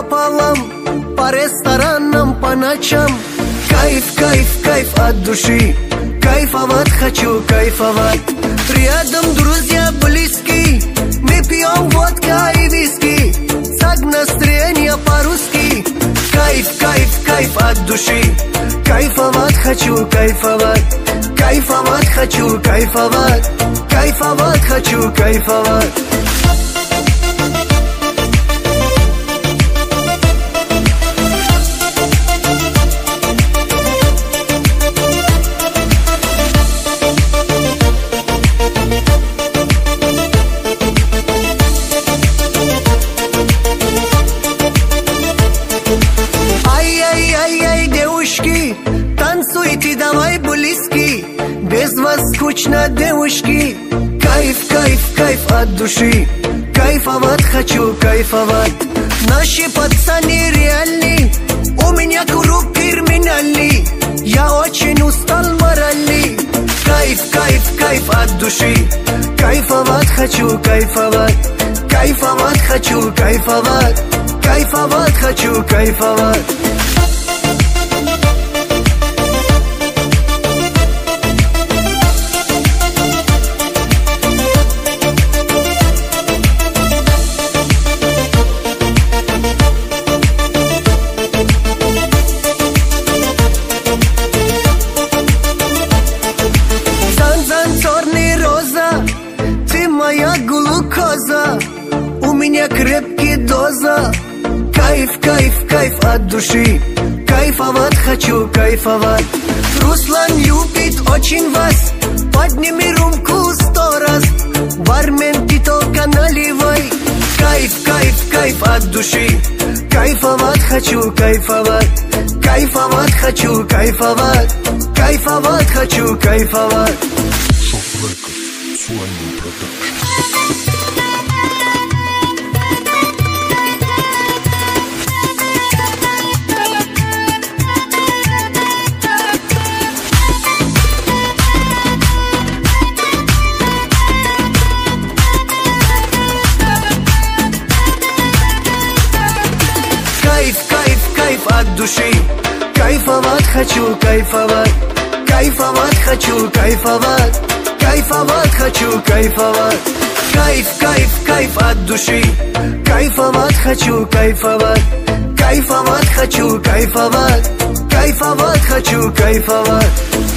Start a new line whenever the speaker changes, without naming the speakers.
пополам, по ресторанам, по ночам. Кайф, кайф, кайф от души. Кайфовать хочу, кайфовать. Рядом друзья близкие, мы пьем водка и виски. Так настроение по-русски. Кайф, кайф, кайф от души. Кайфовать хочу, кайфовать. Кайфовать хочу, кайфовать. Кайфовать хочу, кайфовать. Ай-яй-яй-яй, девушки, танцуйте давай близки. Без вас скучно, девушки. Кайф, кайф, кайф от души. Кайфовать хочу, кайфовать. Наши пацаны реальны, у меня круг криминальный. Я очень устал моральный. Кайф, кайф, кайф от души. Кайфовать хочу, кайфовать. Кайфовать хочу, кайфовать. Кайфовать хочу, кайфовать. Моя глюкоза, у меня крепкий доза. Кайф, кайф, кайф от души. Кайфовать хочу, кайфовать. Руслан любит очень вас. Подними рюмку 100 раз. Бармен, ты только наливай. Кайф, кайф, кайф от души. Кайфовать хочу, кайфовать. Кайфовать хочу, кайфовать. Кайфовать хочу, кайфовать. Кайф, кайф, кайф от души. Кайфовать хочу, кайфовать. Кайфовать хочу, кайфовать. Кайфовать хочу, кайфовать. Кайф, кайф, кайф от души. Кайфовать хочу, кайфовать. Кайфовать хочу, кайфовать. Кайфовать хочу, кайфовать.